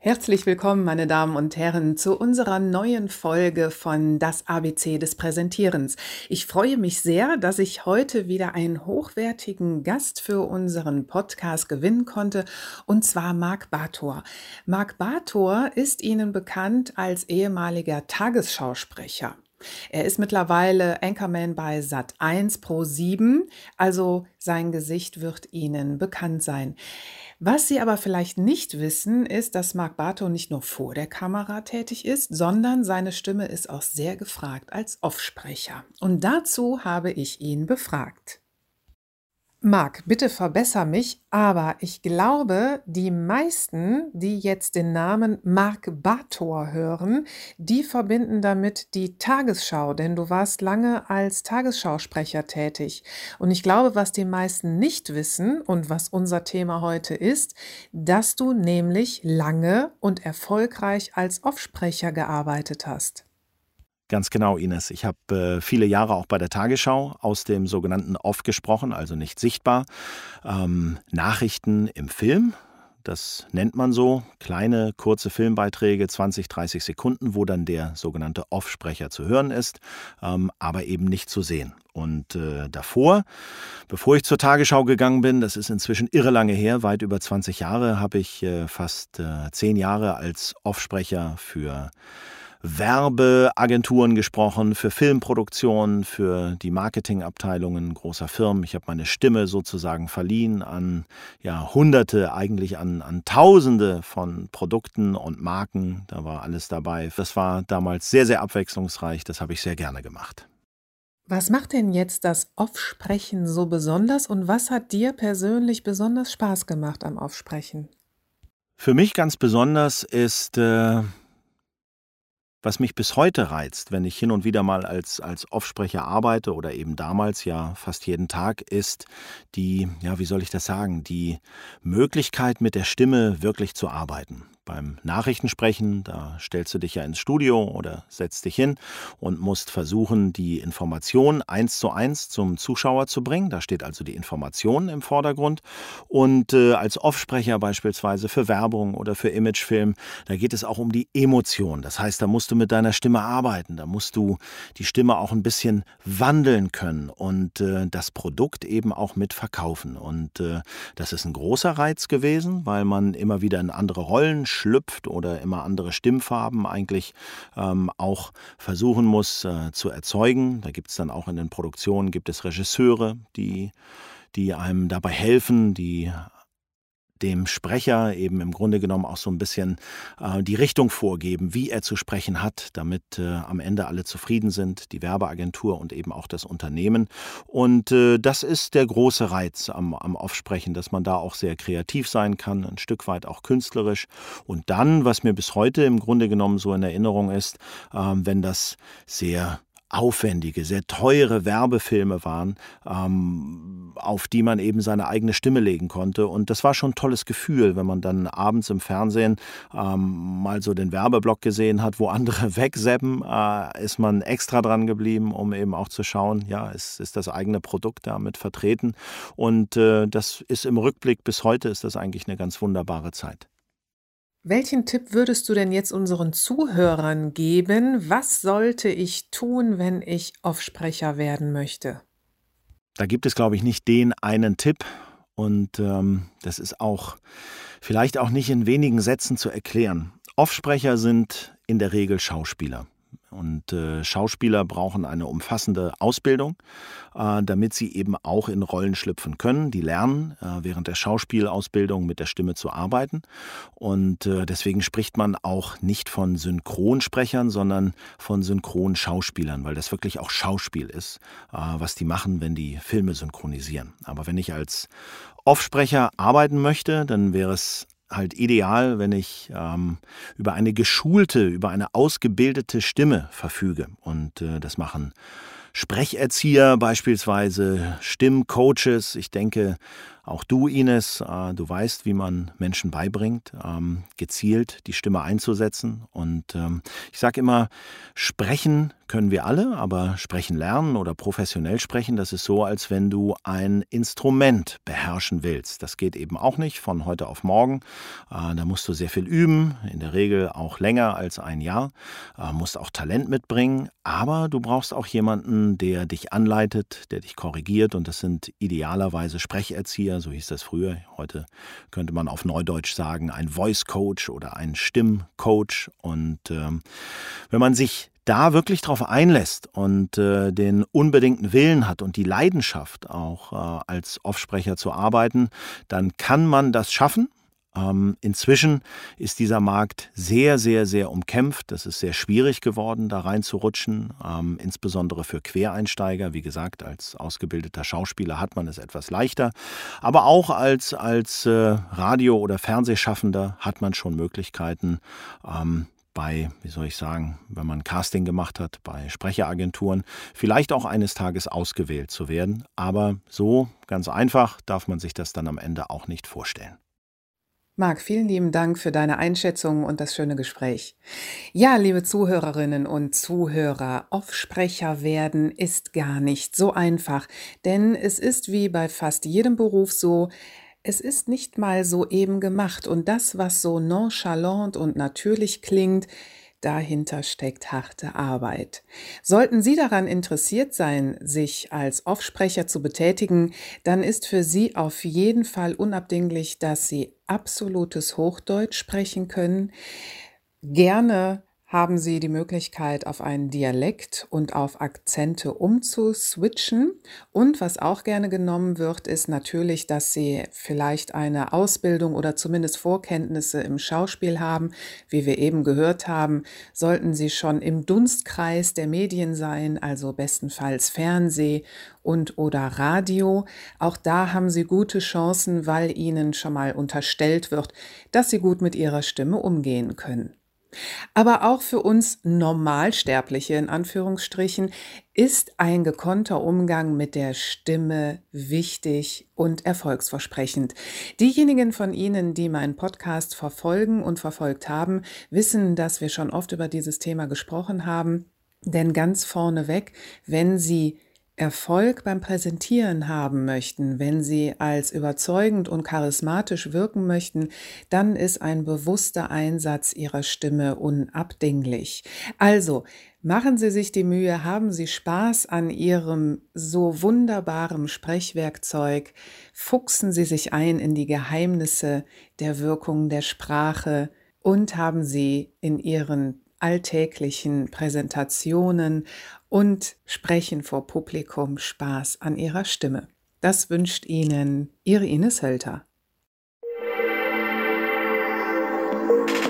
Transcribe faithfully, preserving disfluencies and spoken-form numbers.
Herzlich willkommen, meine Damen und Herren, zu unserer neuen Folge von Das A B C des Präsentierens. Ich freue mich sehr, dass ich heute wieder einen hochwertigen Gast für unseren Podcast gewinnen konnte, und zwar Marc Bator. Marc Bator ist Ihnen bekannt als ehemaliger Tagesschausprecher. Er ist mittlerweile Anchorman bei Sat eins Pro sieben, also sein Gesicht wird Ihnen bekannt sein. Was Sie aber vielleicht nicht wissen, ist, dass Marc Bator nicht nur vor der Kamera tätig ist, sondern seine Stimme ist auch sehr gefragt als Offsprecher. Und dazu habe ich ihn befragt. Marc, bitte verbessere mich, aber ich glaube, die meisten, die jetzt den Namen Marc Bator hören, die verbinden damit die Tagesschau, denn du warst lange als Tagesschausprecher tätig. Und ich glaube, was die meisten nicht wissen und was unser Thema heute ist, dass du nämlich lange und erfolgreich als Offsprecher gearbeitet hast. Ganz genau, Ines. Ich habe äh, viele Jahre auch bei der Tagesschau aus dem sogenannten Off gesprochen, also nicht sichtbar. Ähm, Nachrichten im Film, das nennt man so. Kleine, kurze Filmbeiträge, zwanzig, dreißig Sekunden, wo dann der sogenannte Off-Sprecher zu hören ist, ähm, aber eben nicht zu sehen. Und äh, davor, bevor ich zur Tagesschau gegangen bin, das ist inzwischen irre lange her, weit über zwanzig Jahre, habe ich äh, fast äh, zehn Jahre als Off-Sprecher für Werbeagenturen gesprochen, für Filmproduktionen, für die Marketingabteilungen großer Firmen. Ich habe meine Stimme sozusagen verliehen an ja, Hunderte, eigentlich an, an Tausende von Produkten und Marken. Da war alles dabei. Das war damals sehr, sehr abwechslungsreich. Das habe ich sehr gerne gemacht. Was macht denn jetzt das Offsprechen so besonders und was hat dir persönlich besonders Spaß gemacht am Offsprechen? Für mich ganz besonders ist äh, was mich bis heute reizt, wenn ich hin und wieder mal als, als Offsprecher arbeite oder eben damals ja fast jeden Tag, ist die, ja, wie soll ich das sagen, die Möglichkeit, mit der Stimme wirklich zu arbeiten. Beim Nachrichtensprechen, da stellst du dich ja ins Studio oder setzt dich hin und musst versuchen, die Information eins zu eins zum Zuschauer zu bringen. Da steht also die Information im Vordergrund. Und äh, als Offsprecher beispielsweise für Werbung oder für Imagefilm, da geht es auch um die Emotion. Das heißt, da musst du mit deiner Stimme arbeiten. Da musst du die Stimme auch ein bisschen wandeln können und äh, das Produkt eben auch mit verkaufen. Und äh, das ist ein großer Reiz gewesen, weil man immer wieder in andere Rollen schlüpft oder immer andere Stimmfarben eigentlich ähm, auch versuchen muss äh, zu erzeugen. Da gibt es dann auch in den Produktionen, gibt es Regisseure, die, die einem dabei helfen, die dem Sprecher eben im Grunde genommen auch so ein bisschen äh, die Richtung vorgeben, wie er zu sprechen hat, damit äh, am Ende alle zufrieden sind, die Werbeagentur und eben auch das Unternehmen. Und äh, das ist der große Reiz am, am Offsprechen, dass man da auch sehr kreativ sein kann, ein Stück weit auch künstlerisch. Und dann, was mir bis heute im Grunde genommen so in Erinnerung ist, äh, wenn das sehr aufwendige, sehr teure Werbefilme waren, ähm, auf die man eben seine eigene Stimme legen konnte. Und das war schon ein tolles Gefühl, wenn man dann abends im Fernsehen ähm, mal so den Werbeblock gesehen hat, wo andere wegseppen, äh, ist man extra dran geblieben, um eben auch zu schauen, ja, ist, ist das eigene Produkt damit vertreten. Und äh, das ist im Rückblick bis heute ist das eigentlich eine ganz wunderbare Zeit. Welchen Tipp würdest du denn jetzt unseren Zuhörern geben? Was sollte ich tun, wenn ich Offsprecher werden möchte? Da gibt es, glaube ich, nicht den einen Tipp. Und ähm, das ist auch vielleicht auch nicht in wenigen Sätzen zu erklären. Offsprecher sind in der Regel Schauspieler. Und äh, Schauspieler brauchen eine umfassende Ausbildung, äh, damit sie eben auch in Rollen schlüpfen können. Die lernen äh, während der Schauspielausbildung mit der Stimme zu arbeiten. Und äh, deswegen spricht man auch nicht von Synchronsprechern, sondern von Synchronschauspielern, weil das wirklich auch Schauspiel ist, äh, was die machen, wenn die Filme synchronisieren. Aber wenn ich als Offsprecher arbeiten möchte, dann wäre es halt ideal, wenn ich ähm, über eine geschulte, über eine ausgebildete Stimme verfüge. Und äh, das machen Sprecherzieher beispielsweise, Stimmcoaches. Ich denke, Auch du, Ines, äh, du weißt, wie man Menschen beibringt, ähm, gezielt die Stimme einzusetzen. Und ähm, ich sage immer, sprechen können wir alle, aber sprechen lernen oder professionell sprechen, das ist so, als wenn du ein Instrument beherrschen willst. Das geht eben auch nicht von heute auf morgen. Äh, da musst du sehr viel üben, in der Regel auch länger als ein Jahr. Äh, musst auch Talent mitbringen, aber du brauchst auch jemanden, der dich anleitet, der dich korrigiert. Und das sind idealerweise Sprecherzieher, so hieß das früher. Heute könnte man auf Neudeutsch sagen, ein Voice Coach oder ein Stimmcoach. Und ähm, wenn man sich da wirklich drauf einlässt und äh, den unbedingten Willen hat und die Leidenschaft auch äh, als Offsprecher zu arbeiten, dann kann man das schaffen. Ähm, inzwischen ist dieser Markt sehr, sehr, sehr umkämpft. Es ist sehr schwierig geworden, da reinzurutschen, ähm, insbesondere für Quereinsteiger. Wie gesagt, als ausgebildeter Schauspieler hat man es etwas leichter, aber auch als, als äh, Radio- oder Fernsehschaffender hat man schon Möglichkeiten, ähm, bei, wie soll ich sagen, wenn man Casting gemacht hat, bei Sprecheragenturen, vielleicht auch eines Tages ausgewählt zu werden. Aber so ganz einfach darf man sich das dann am Ende auch nicht vorstellen. Marc, vielen lieben Dank für deine Einschätzung und das schöne Gespräch. Ja, liebe Zuhörerinnen und Zuhörer, Offsprecher werden ist gar nicht so einfach, denn es ist wie bei fast jedem Beruf so, es ist nicht mal so eben gemacht und das, was so nonchalant und natürlich klingt, dahinter steckt harte Arbeit. Sollten Sie daran interessiert sein, sich als Offsprecher zu betätigen, dann ist für Sie auf jeden Fall unabdinglich, dass Sie absolutes Hochdeutsch sprechen können. Gerne haben Sie die Möglichkeit, auf einen Dialekt und auf Akzente umzuswitchen. Und was auch gerne genommen wird, ist natürlich, dass Sie vielleicht eine Ausbildung oder zumindest Vorkenntnisse im Schauspiel haben. Wie wir eben gehört haben, sollten Sie schon im Dunstkreis der Medien sein, also bestenfalls Fernseh und oder Radio. Auch da haben Sie gute Chancen, weil Ihnen schon mal unterstellt wird, dass Sie gut mit Ihrer Stimme umgehen können. Aber auch für uns Normalsterbliche in Anführungsstrichen ist ein gekonnter Umgang mit der Stimme wichtig und erfolgsversprechend. Diejenigen von Ihnen, die meinen Podcast verfolgen und verfolgt haben, wissen, dass wir schon oft über dieses Thema gesprochen haben. Denn ganz vorneweg, wenn Sie Erfolg beim Präsentieren haben möchten, wenn Sie als überzeugend und charismatisch wirken möchten, dann ist ein bewusster Einsatz Ihrer Stimme unabdinglich. Also machen Sie sich die Mühe, haben Sie Spaß an Ihrem so wunderbaren Sprechwerkzeug, fuchsen Sie sich ein in die Geheimnisse der Wirkung der Sprache und haben Sie in Ihren alltäglichen Präsentationen und Sprechen vor Publikum Spaß an Ihrer Stimme. Das wünscht Ihnen Ihre Ines Hölter.